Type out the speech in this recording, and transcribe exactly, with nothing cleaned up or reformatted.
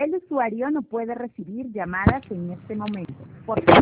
El usuario no puede recibir llamadas en este momento. Por